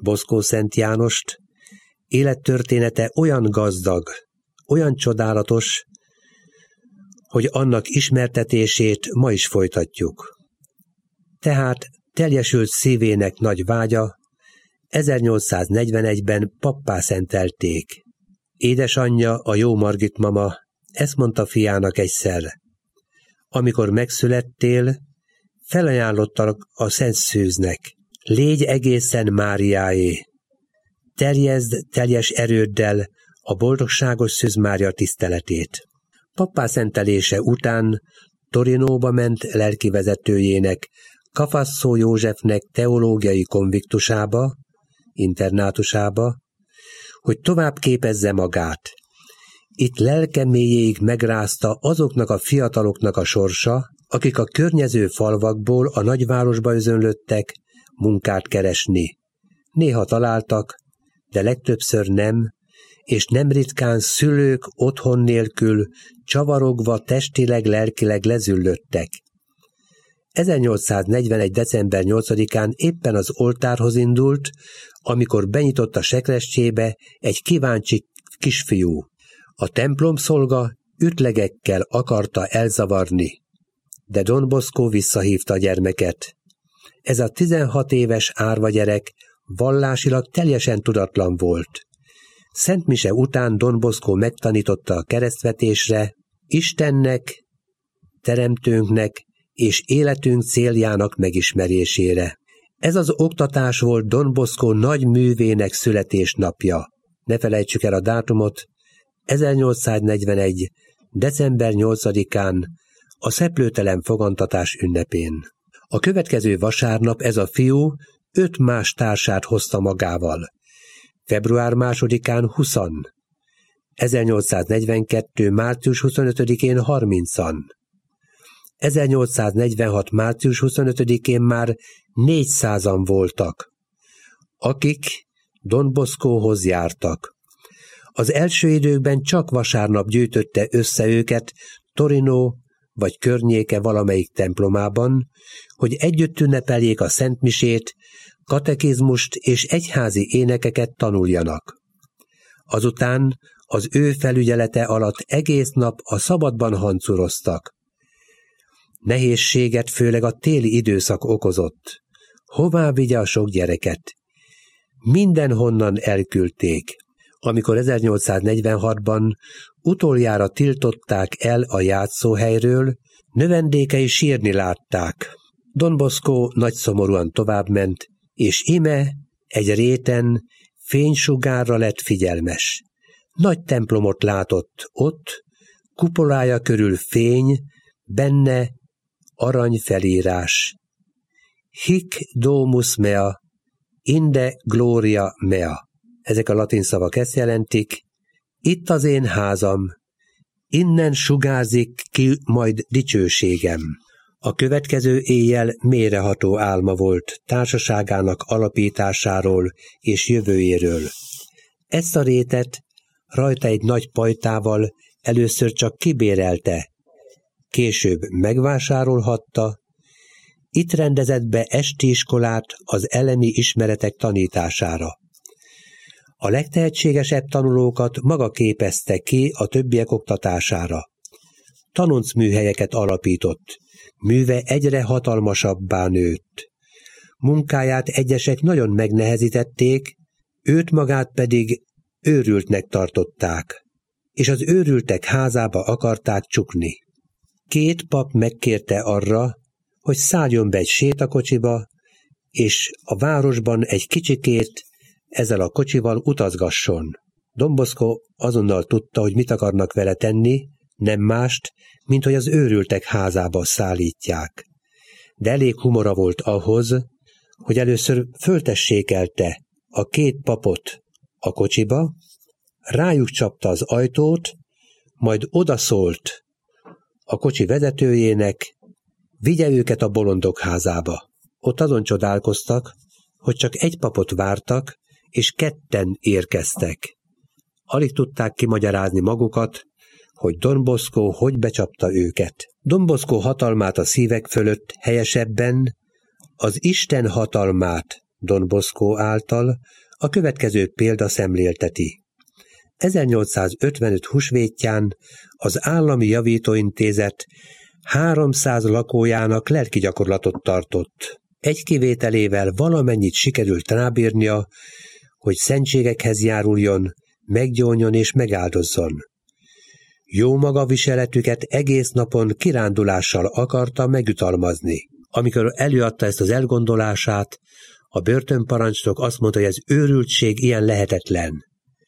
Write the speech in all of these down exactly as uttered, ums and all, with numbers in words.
Boszkó Szent Jánost, élettörténete olyan gazdag, olyan csodálatos, hogy annak ismertetését ma is folytatjuk. Tehát teljesült szívének nagy vágya, ezernyolcszáznegyvenegyben pappá szentelték. Édesanyja, a jó Margit mama ezt mondta fiának egyszer: amikor megszülettél, felajánlottalak a Szent Szűznek, légy egészen Máriáé, terjeszd teljes erőddel a boldogságos Szűz Mária tiszteletét. Pappá szentelése után Torinóba ment lelkivezetőjének, Kafasszó Józsefnek teológiai konviktusába, internátusába, hogy tovább képezze magát. Itt lelke mélyéig megrázta azoknak a fiataloknak a sorsa, akik a környező falvakból a nagyvárosba özönlöttek munkát keresni. Néha találtak, de legtöbbször nem, és nem ritkán szülők otthon nélkül, csavarogva testileg, lelkileg lezüllöttek. ezernyolcszáznegyvenegy. december nyolcadikán éppen az oltárhoz indult, amikor benyitott a sekrestyébe egy kíváncsi kisfiú. A templomszolga ütlegekkel akarta elzavarni, de Don Bosco visszahívta a gyermeket. Ez a tizenhat éves árva gyerek vallásilag teljesen tudatlan volt. Szent mise után Don Bosco megtanította a keresztvetésre, Istennek, Teremtőnknek és életünk céljának megismerésére. Ez az oktatás volt Don Bosco nagy művének születésnapja. Ne felejtsük el a dátumot, ezernyolcszáznegyvenegy. december nyolcadikán, a szeplőtelen fogantatás ünnepén. A következő vasárnap ez a fiú öt más társát hozta magával. február másodikán huszan, ezernyolcszáznegyvenkettő. március huszonötödikén harmincan, ezernyolcszáznegyvenhat. március huszonötödikén már négyszázan voltak, akik Don Boscohoz jártak. Az első időkben csak vasárnap gyűjtötte össze őket Torino vagy környéke valamelyik templomában, hogy együtt ünnepeljék a szentmisét, katekizmust és egyházi énekeket tanuljanak. Azután az ő felügyelete alatt egész nap a szabadban hancuroztak. Nehézséget főleg a téli időszak okozott. Hová vigye a sok gyereket? Mindenhonnan elküldték. Amikor ezernyolcszáznegyvenhatban utoljára tiltották el a játszóhelyről, növendékei sírni látták. Don Bosco nagyszomorúan továbbment, és ime egy réten fénysugárra lett figyelmes. Nagy templomot látott ott, kupolája körül fény, benne arany felírás. Hic domus mea, inde gloria mea. Ezek a latin szavak ezt jelentik: itt az én házam, innen sugárzik ki majd dicsőségem. A következő éjjel mélyreható álma volt társaságának alapításáról és jövőjéről. Ezt a rétet rajta egy nagy pajtával először csak kibérelte, később megvásárolhatta, itt rendezett be esti iskolát az elemi ismeretek tanítására. A legtehetségesebb tanulókat maga képezte ki a többiek oktatására. Tanoncműhelyeket alapított, műve egyre hatalmasabbá nőtt. Munkáját egyesek nagyon megnehezítették, őt magát pedig őrültnek tartották, és az őrültek házába akarták csukni. Két pap megkérte arra, hogy szálljon be egy sétakocsiba, és a városban egy kicsikét ezzel a kocsival utazgasson. Don Bosco azonnal tudta, hogy mit akarnak vele tenni, nem mást, mint hogy az őrültek házába szállítják. De elég humora volt ahhoz, hogy először föltessékelte a két papot a kocsiba, rájuk csapta az ajtót, majd odaszólt a kocsi vezetőjének, vigye őket a bolondok házába. Ott azon csodálkoztak, hogy csak egy papot vártak, és ketten érkeztek. Alig tudták kimagyarázni magukat, hogy Don Bosco hogy becsapta őket. Don Bosco hatalmát a szívek fölött helyesebben az Isten hatalmát Don Bosco által a következő példa szemlélteti. ezernyolcszázötvenöt húsvétján az Állami Javítóintézet háromszáz lakójának lelki gyakorlatot tartott. Egy kivételével valamennyit sikerült rábírnia, hogy szentségekhez járuljon, meggyónjon és megáldozzon. Jó magaviseletüket egész napon kirándulással akarta megjutalmazni. Amikor előadta ezt az elgondolását, a börtönparancsnok azt mondta, hogy ez őrültség, ilyen lehetetlen.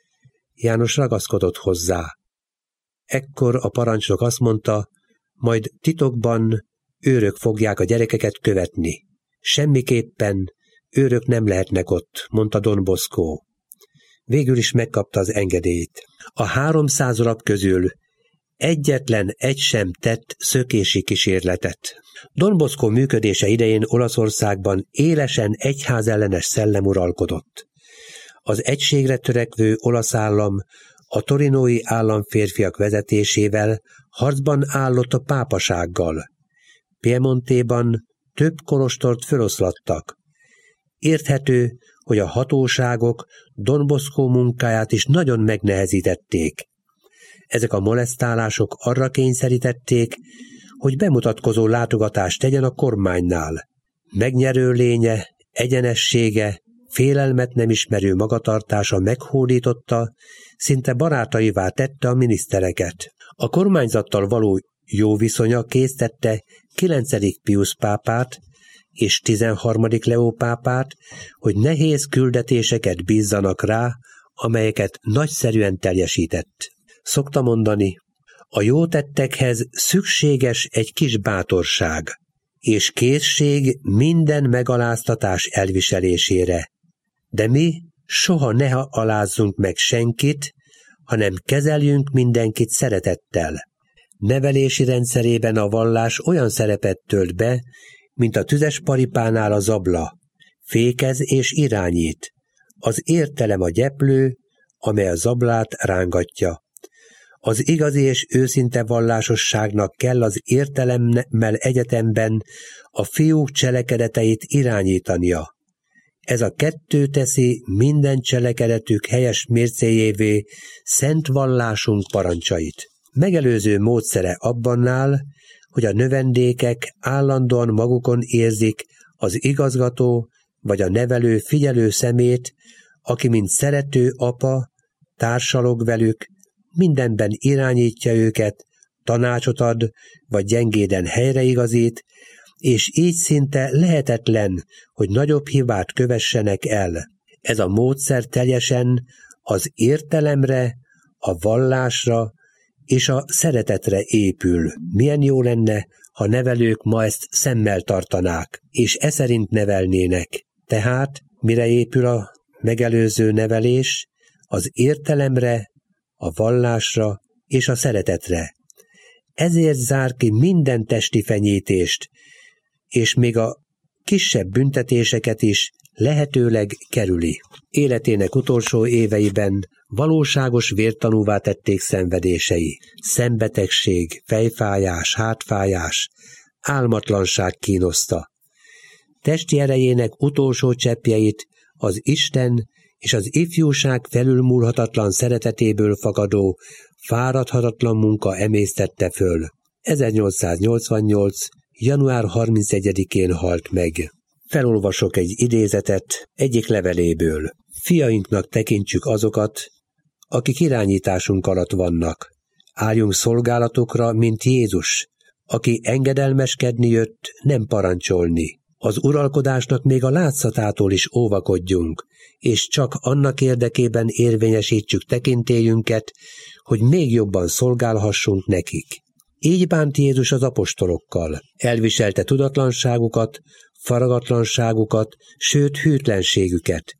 János ragaszkodott hozzá. Ekkor a parancsnok azt mondta, majd titokban őrök fogják a gyerekeket követni. Semmiképpen őrök nem lehetnek ott, mondta Don Bosco. Végül is megkapta az engedélyt. A háromszáz rab közül egyetlen egy sem tett szökési kísérletet. Don Bosco működése idején Olaszországban élesen egyházellenes szellem uralkodott. Az egységre törekvő olasz állam a torinói államférfiak vezetésével harcban állott a pápasággal. Piemontéban több kolostort feloszlattak. Érthető, hogy a hatóságok Don Bosco munkáját is nagyon megnehezítették. Ezek a molesztálások arra kényszerítették, hogy bemutatkozó látogatást tegyen a kormánynál. Megnyerő lénye, egyenessége, félelmet nem ismerő magatartása meghódította, szinte barátaivá tette a minisztereket. A kormányzattal való jó viszonya késztette kilencedik Piusz pápát és tizenharmadik Leó pápát, hogy nehéz küldetéseket bízzanak rá, amelyeket nagyszerűen teljesített. Szokta mondani, a jó tettekhez szükséges egy kis bátorság, és készség minden megaláztatás elviselésére. De mi soha ne alázzunk meg senkit, hanem kezeljünk mindenkit szeretettel. Nevelési rendszerében a vallás olyan szerepet tölt be, mint a tüzes paripánál a zabla. Fékez és irányít. Az értelem a gyeplő, amely a zablát rángatja. Az igazi és őszinte vallásosságnak kell az értelemmel egyetemben a fiúk cselekedeteit irányítania. Ez a kettő teszi minden cselekedetük helyes mércéjévé szent vallásunk parancsait. Megelőző módszere abban áll, hogy a növendékek állandóan magukon érzik az igazgató vagy a nevelő figyelő szemét, aki mint szerető apa társalog velük, mindenben irányítja őket, tanácsot ad, vagy gyengéden helyreigazít, és így szinte lehetetlen, hogy nagyobb hibát kövessenek el. Ez a módszer teljesen az értelemre, a vallásra és a szeretetre épül. Milyen jó lenne, ha nevelők ma ezt szemmel tartanák, és e szerint nevelnének. Tehát mire épül a megelőző nevelés? Az értelemre, a vallásra és a szeretetre. Ezért zár ki minden testi fenyítést, és még a kisebb büntetéseket is lehetőleg kerüli. Életének utolsó éveiben valóságos vértanúvá tették szenvedései. Szembetegség, fejfájás, hátfájás, álmatlanság kínoszta. Testi erejének utolsó cseppjeit az Isten és az ifjúság felülmúlhatatlan szeretetéből fakadó, fáradhatatlan munka emésztette föl. ezernyolcszáznyolcvannyolc. január harmincegyedikén halt meg. Felolvasok egy idézetet egyik leveléből. Fiainknak tekintsük azokat, akik irányításunk alatt vannak. Álljunk szolgálatokra, mint Jézus, aki engedelmeskedni jött, nem parancsolni. Az uralkodásnak még a látszatától is óvakodjunk, és csak annak érdekében érvényesítsük tekintélyünket, hogy még jobban szolgálhassunk nekik. Így bánt Jézus az apostolokkal. Elviselte tudatlanságukat, faragatlanságukat, sőt hűtlenségüket.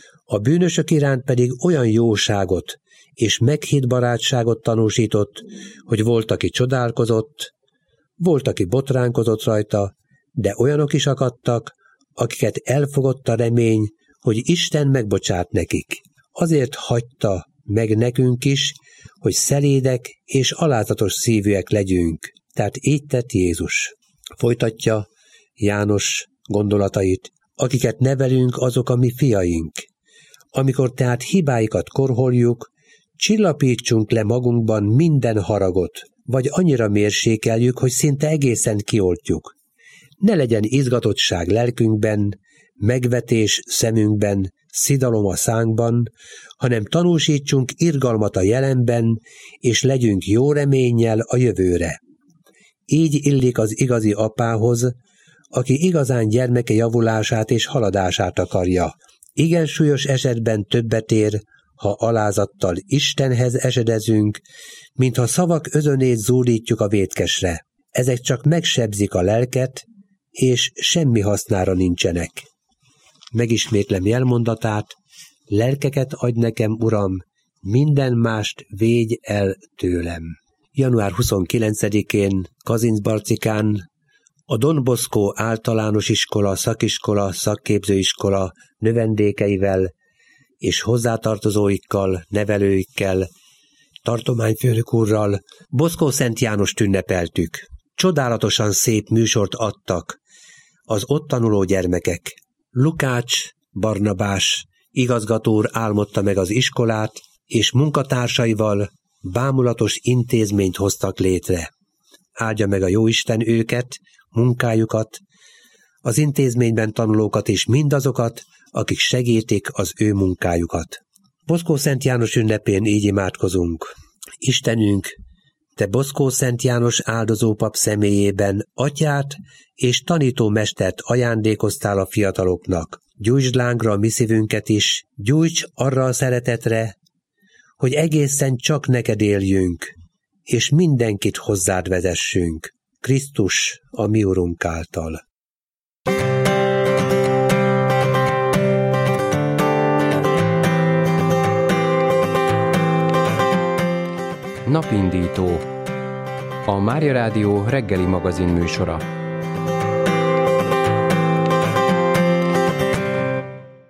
A bűnösök iránt pedig olyan jóságot és meghitt barátságot tanúsított, hogy volt, aki csodálkozott, volt, aki botránkozott rajta, de olyanok is akadtak, akiket elfogott a remény, hogy Isten megbocsát nekik. Azért hagyta meg nekünk is, hogy szelédek és alázatos szívűek legyünk. Tehát így tett Jézus. Folytatja János gondolatait akiket nevelünk, azok a mi fiaink. Amikor tehát hibáikat korholjuk, csillapítsunk le magunkban minden haragot, vagy annyira mérsékeljük, hogy szinte egészen kioltjuk. Ne legyen izgatottság lelkünkben, megvetés szemünkben, szidalom a szánkban, hanem tanúsítsunk irgalmat a jelenben, és legyünk jó reménnyel a jövőre. Így illik az igazi apához, aki igazán gyermeke javulását és haladását akarja. Igen súlyos esetben többet ér, ha alázattal Istenhez esedezünk, mintha szavak özönét zúdítjuk a vétkesre. Ezek csak megsebzik a lelket, és semmi hasznára nincsenek. Megismétlem jelmondatát, lelkeket adj nekem, Uram, minden mást védj el tőlem. január huszonkilencedikén Kazincbarcikán a Don Bosco általános iskola, szakiskola, szakképzőiskola növendékeivel és hozzátartozóikkal, nevelőikkel, tartományfőnök úrral Bosco Szent Jánost ünnepeltük. Csodálatosan szép műsort adtak az ott tanuló gyermekek. Lukács Barnabás igazgató úr álmodta meg az iskolát, és munkatársaival bámulatos intézményt hoztak létre. Áldja meg a Jóisten őket, munkájukat, az intézményben tanulókat és mindazokat, akik segítik az ő munkájukat. Bosco Szent János ünnepén így imádkozunk. Istenünk, Te Bosco Szent János áldozópap személyében atyát és tanító mestert ajándékoztál a fiataloknak. Gyújtsd lángra a mi szívünket is, gyújts arra a szeretetre, hogy egészen csak neked éljünk, és mindenkit hozzád vezessünk. Krisztus, a mi Urunk által. Napindító. A Mária Rádió reggeli magazin műsora.